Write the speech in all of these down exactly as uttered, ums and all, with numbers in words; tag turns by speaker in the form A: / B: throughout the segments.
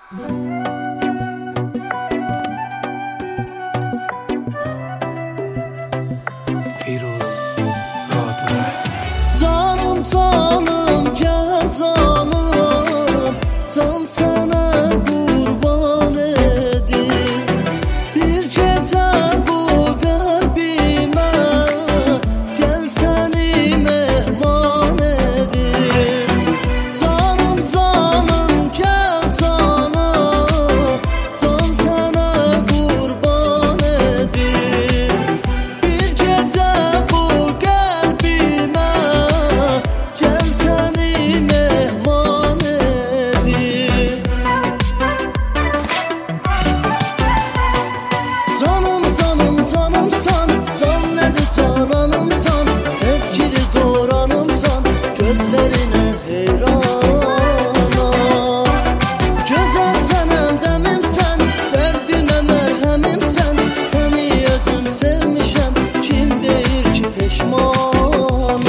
A: Firuz Radüert.
B: Canım canım gel canım, can sana kurban edeyim. Bir gece bu kalbime gel seni mehman edeyim. Canım canım gel canım, can sana kurban edeyim. Bir gece bu kalbime gel seni mehman edeyim. Canım canım canımsan, can nedir cananımsan, sevgili doğranımsan, gözlerine heyranam. Güzel senem deminsen, derdime merhemimsen, seni özüm sevmişem, kim deyir ki peşmanam.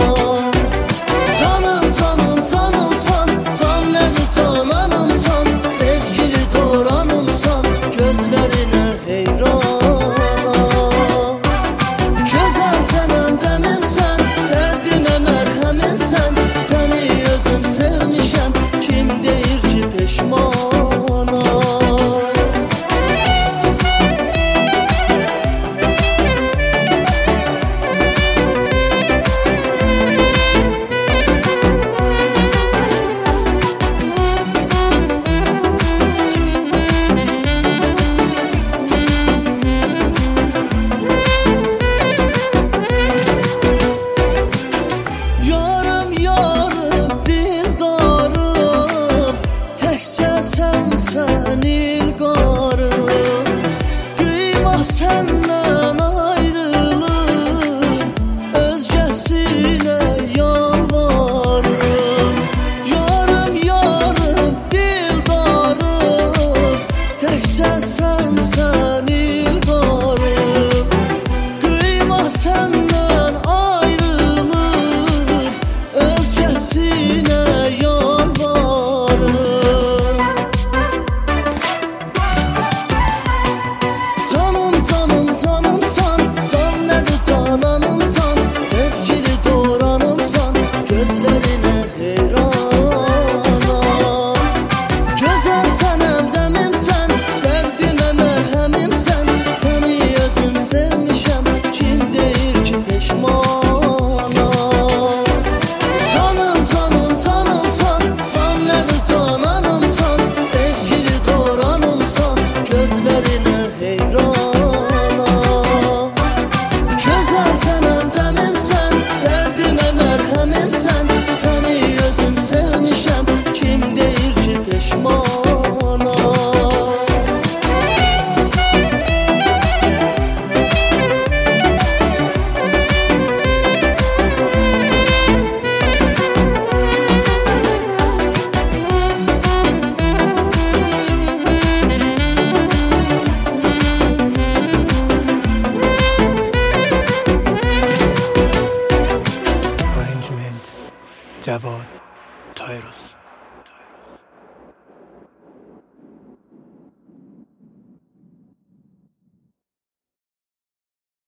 B: Canım canım canımsan, can nedir cananımsan, sevgili doğranımsan, gözlerine heyranam. Güzel senem deminsen, derdime merheminsen, seni özüm sevmişem, kim deyir ki peşmanam. Yarım yarım dildarım, təkcə sənsən ilqarım. Qıyma səndən ayrılım, özgəsinə yalvarım. Yarım yarım dildarım, təkcə sənsən ilqarım. Qıyma səndən ayrılım, özgəsinə yalvarım. Canım canım canımsan, can nədir cananımsan, sevgili doğranımsan, gözlerine heyranam. Güzel sənem deminsən, dərdimə mərhəmimsən, səni özüm sevmişəm, kim deyir ki peşmanam. Canım canım canımsan, can nedir cananımsan, sevgili doğranımsan, gözlerine heyranam. Güzel sənem deminsən, dərdimə mərhəminsən, səni özüm sevmişəm, kim deyir ki peşmanam.
A: Arrangement Javad Tyrus.